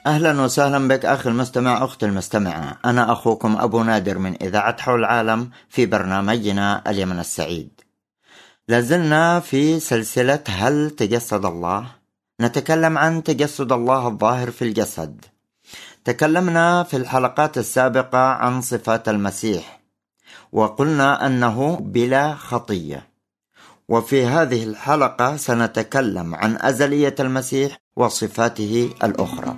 أهلا وسهلا بك أخي المستمع أختي المستمعة. أنا أخوكم أبو نادر من إذاعة حول العالم في برنامجنا اليمن السعيد. لازلنا في سلسلة هل تجسد الله؟ نتكلم عن تجسد الله الظاهر في الجسد. تكلمنا في الحلقات السابقة عن صفات المسيح وقلنا أنه بلا خطية، وفي هذه الحلقة سنتكلم عن أزلية المسيح وصفاته الأخرى.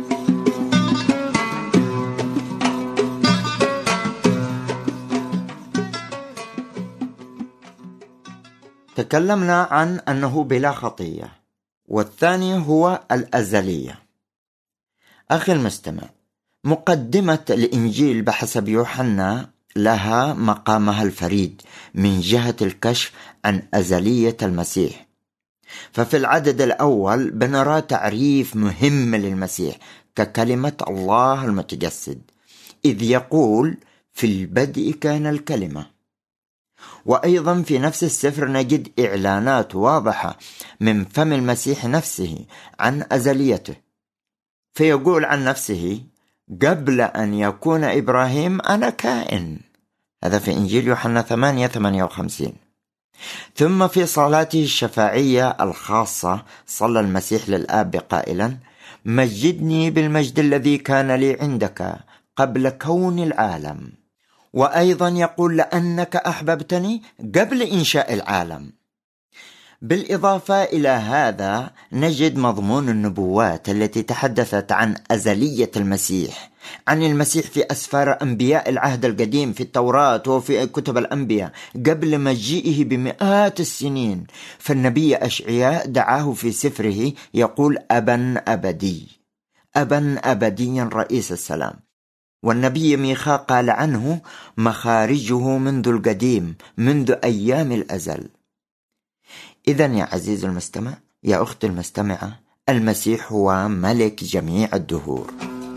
تكلمنا عن أنه بلا خطية، والثاني هو الأزلية. أخي المستمع، مقدمة الإنجيل بحسب يوحنا لها مقامها الفريد من جهة الكشف عن أزلية المسيح. ففي العدد الأول بنرى تعريف مهم للمسيح ككلمة الله المتجسد، إذ يقول في البدء كان الكلمة. وأيضا في نفس السفر نجد إعلانات واضحة من فم المسيح نفسه عن أزليته، فيقول عن نفسه قبل أن يكون إبراهيم أنا كائن. هذا في إنجيل يوحنا 8:58. ثم في صلاته الشفاعية الخاصة صلى المسيح للآب قائلا مجدني بالمجد الذي كان لي عندك قبل كون العالم. وأيضا يقول لأنك أحببتني قبل إنشاء العالم. بالإضافة إلى هذا نجد مضمون النبوات التي تحدثت عن أزلية المسيح، عن المسيح في أسفار أنبياء العهد القديم في التوراة وفي كتب الأنبياء قبل مجيئه بمئات السنين. فالنبي أشعياء دعاه في سفره يقول أبا أبدي، أبا أبديا رئيس السلام. والنبي ميخا قال عنه مخارجه منذ القديم، منذ أيام الأزل. إذن يا عزيز المستمع، يا أختي المستمعة، المسيح هو ملك جميع الدهور.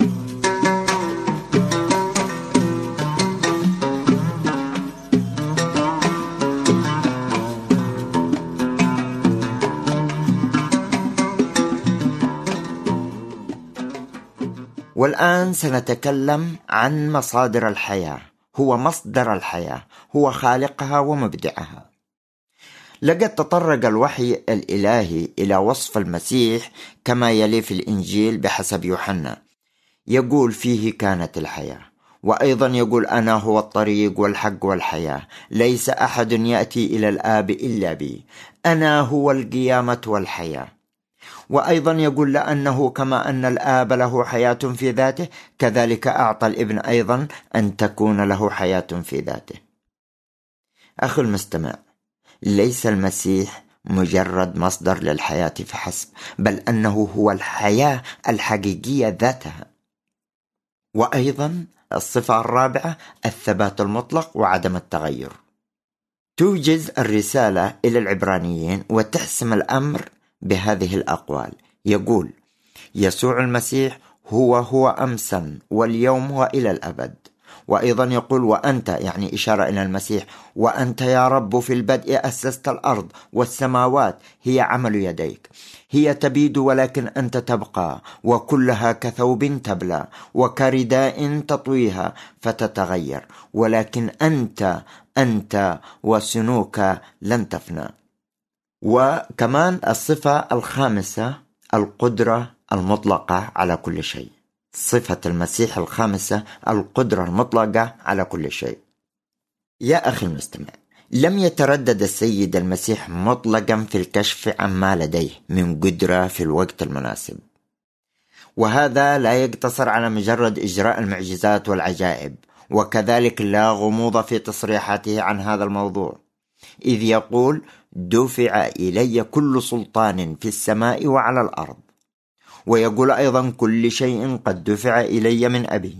والآن سنتكلم عن مصادر الحياة. هو مصدر الحياة، هو خالقها ومبدعها. لقد تطرق الوحي الإلهي إلى وصف المسيح كما يلي في الإنجيل بحسب يوحنا، يقول فيه كانت الحياة، وأيضا يقول أنا هو الطريق والحق والحياة، ليس أحد يأتي إلى الآب إلا بي، أنا هو القيامة والحياة. وأيضا يقول لأنه كما أن الآب له حياة في ذاته كذلك أعطى الابن أيضا أن تكون له حياة في ذاته. أخي المستمع، ليس المسيح مجرد مصدر للحياة فحسب، بل أنه هو الحياة الحقيقية ذاتها. وأيضا الصفة الرابعة الثبات المطلق وعدم التغير. توجز الرسالة إلى العبرانيين وتحسم الأمر بهذه الأقوال. يقول يسوع المسيح هو أمسا واليوم وإلى الأبد. وأيضا يقول وأنت، يعني إشارة إلى المسيح، وأنت يا رب في البدء أسست الأرض والسماوات هي عمل يديك، هي تبيد ولكن أنت تبقى، وكلها كثوب تبلى وكرداء تطويها فتتغير، ولكن أنت وسنوك لن تفنى. وكمان الصفة الخامسة القدرة المطلقة على كل شيء. صفة المسيح الخامسة القدرة المطلقة على كل شيء. يا أخي المستمع، لم يتردد السيد المسيح مطلقا في الكشف عما لديه من قدرة في الوقت المناسب، وهذا لا يقتصر على مجرد إجراء المعجزات والعجائب، وكذلك لا غموض في تصريحاته عن هذا الموضوع، إذ يقول دفع إلي كل سلطان في السماء وعلى الأرض. ويقول أيضا كل شيء قد دفع إلي من أبي.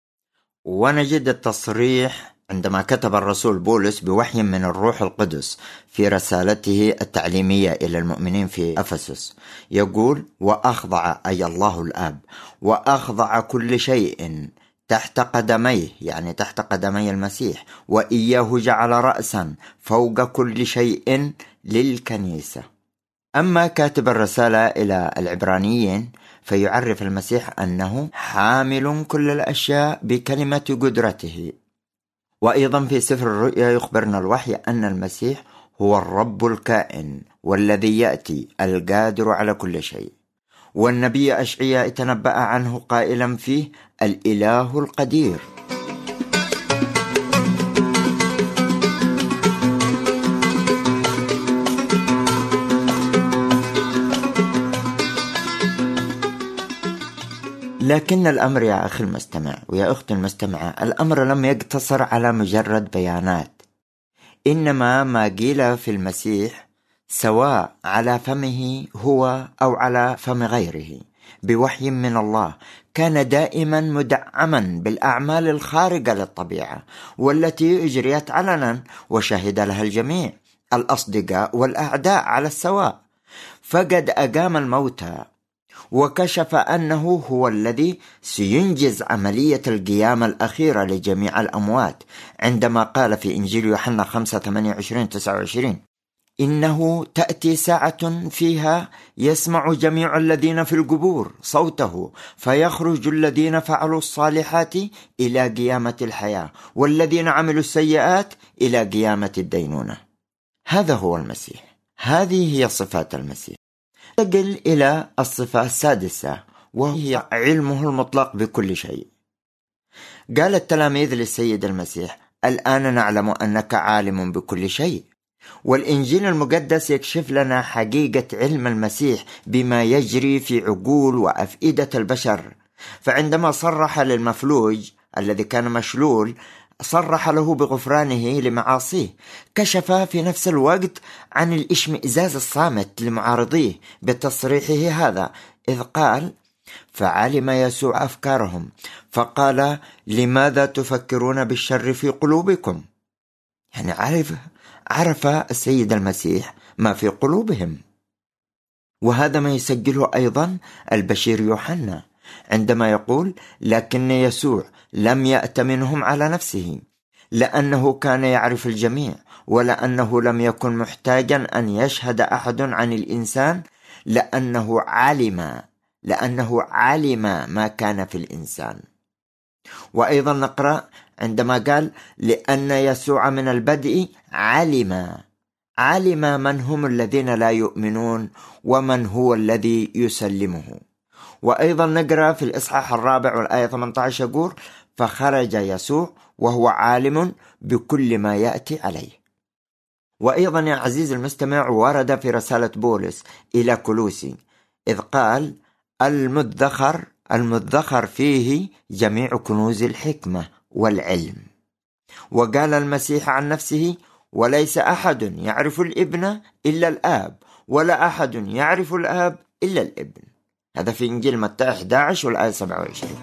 ونجد التصريح عندما كتب الرسول بولس بوحي من الروح القدس في رسالته التعليمية إلى المؤمنين في أفسس، يقول وأخضع أي الله الآب وأخضع كل شيء تحت قدميه، يعني تحت قدمي المسيح، وإياه جعل رأسا فوق كل شيء للكنيسة. أما كاتب الرسالة إلى العبرانيين فيعرف المسيح أنه حامل كل الأشياء بكلمة قدرته. وأيضا في سفر الرؤيا يخبرنا الوحي أن المسيح هو الرب الكائن والذي يأتي القادر على كل شيء. والنبي أشعياء تنبأ عنه قائلا فيه: الإله القدير. لكن الأمر يا أخي المستمع ويا أختي المستمعة، الأمر لم يقتصر على مجرد بيانات، إنما ما قيل في المسيح سواء على فمه هو أو على فم غيره بوحي من الله كان دائما مدعما بالأعمال الخارقة للطبيعة والتي أجريت علنا وشهد لها الجميع، الأصدقاء والأعداء على السواء. فقد أقام الموتى وكشف أنه هو الذي سينجز عملية القيامة الأخيرة لجميع الأموات، عندما قال في إنجيل يوحنا 5:28-29: إنه تأتي ساعة فيها يسمع جميع الذين في القبور صوته، فيخرج الذين فعلوا الصالحات إلى قيامة الحياة، والذين عملوا السيئات إلى قيامة الدينونة. هذا هو المسيح، هذه هي صفات المسيح. ننتقل إلى الصفة السادسة، وهي علمه المطلق بكل شيء. قال التلاميذ للسيد المسيح: الآن نعلم أنك عالم بكل شيء. والإنجيل المقدس يكشف لنا حقيقة علم المسيح بما يجري في عقول وأفئدة البشر. فعندما صرح للمفلوج الذي كان مشلول، صرح له بغفرانه لمعاصيه، كشف في نفس الوقت عن الاشمئزاز الصامت لمعارضيه بتصريحه هذا، إذ قال: فعلم يسوع أفكارهم فقال: لماذا تفكرون بالشر في قلوبكم؟ يعني عرف السيد المسيح ما في قلوبهم. وهذا ما يسجله أيضا البشير يوحنا عندما يقول: لكن يسوع لم يأت منهم على نفسه، لأنه كان يعرف الجميع، ولأنه لم يكن محتاجا أن يشهد أحد عن الإنسان، لأنه علم ما كان في الإنسان. وأيضا نقرأ عندما قال: لأن يسوع من البدء علم من هم الذين لا يؤمنون ومن هو الذي يسلمه. وأيضا نقرأ في الإصحاح 4 والآية 18 يقول: فخرج يسوع وهو عالم بكل ما يأتي عليه. وأيضا يا عزيز المستمع ورد في رسالة بولس إلى كولوسي إذ قال: المدخر فيه جميع كنوز الحكمة والعلم. وقال المسيح عن نفسه: وليس أحد يعرف الابن إلا الآب، ولا أحد يعرف الآب إلا الابن. هذا في إنجيل متى 11 والآية 27.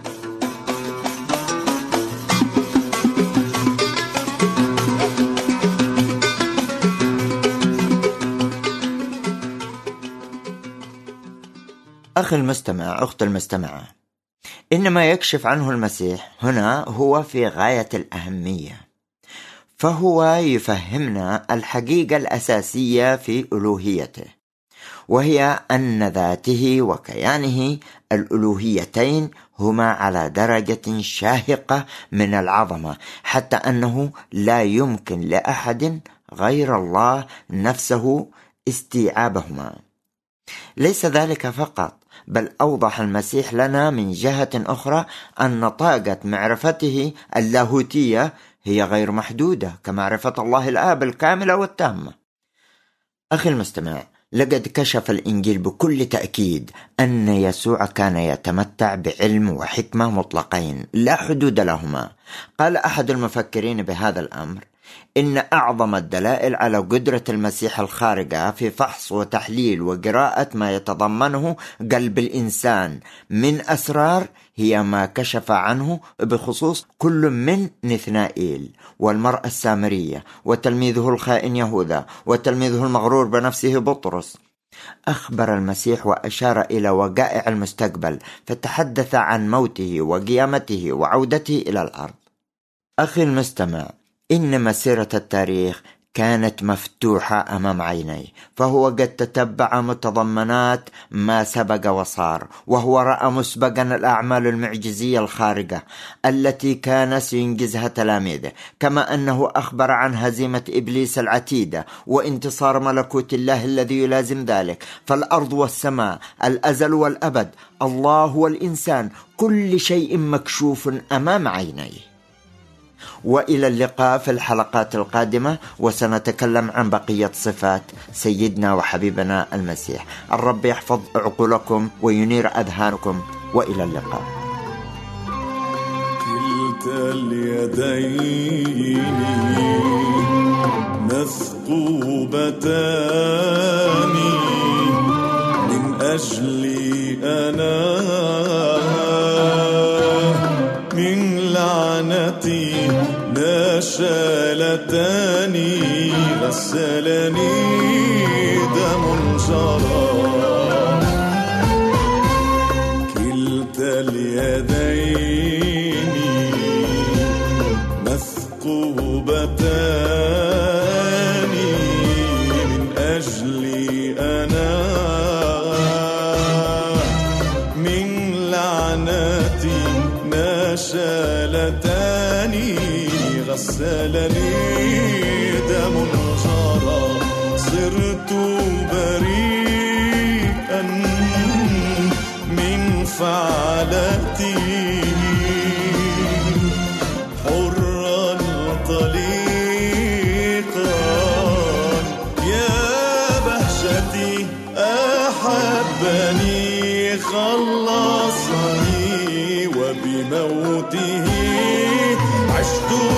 أخي المستمع، أخت المستمعة، إنما يكشف عنه المسيح هنا هو في غاية الأهمية، فهو يفهمنا الحقيقة الأساسية في ألوهيته، وهي أن ذاته وكيانه الألوهيتين هما على درجة شاهقة من العظمة، حتى أنه لا يمكن لأحد غير الله نفسه استيعابهما. ليس ذلك فقط، بل أوضح المسيح لنا من جهة أخرى أن طاقة معرفته اللاهوتية هي غير محدودة كمعرفة الله الآب الكاملة والتامة. أخي المستمع، لقد كشف الإنجيل بكل تأكيد أن يسوع كان يتمتع بعلم وحكمة مطلقين لا حدود لهما. قال أحد المفكرين بهذا الأمر: إن أعظم الدلائل على قدرة المسيح الخارقة في فحص وتحليل وقراءة ما يتضمنه قلب الإنسان من أسرار هي ما كشف عنه بخصوص كل من نثنائيل والمرأة السامرية وتلميذه الخائن يهوذا وتلميذه المغرور بنفسه بطرس. أخبر المسيح وأشار إلى وقائع المستقبل، فتحدث عن موته وقيامته وعودته إلى الأرض. أخي المستمع، إن مسيرة التاريخ كانت مفتوحة أمام عينيه، فهو قد تتبع متضمنات ما سبق وصار، وهو رأى مسبقا الأعمال المعجزية الخارقة التي كان سينجزها تلاميذه، كما أنه أخبر عن هزيمة إبليس العتيدة وانتصار ملكوت الله الذي يلازم ذلك. فالأرض والسماء، الأزل والأبد، الله والإنسان، كل شيء مكشوف أمام عينيه. وإلى اللقاء في الحلقات القادمة، وسنتكلم عن بقية صفات سيدنا وحبيبنا المسيح. الرب يحفظ عقولكم وينير أذهانكم، وإلى اللقاء. كلتا اليدين مثقوبتان من أجلي أنا، من لعنتي نشالتان، غسلني دم جرى. كلتا اليدين مثقوبتان من أجلي أنا، من لعنتي نشالتان، غسلني دم جرى. صرت بريئا من فعلتي، حرا طليقا يا بهجتي. أحبني خلصني، وبموته عشت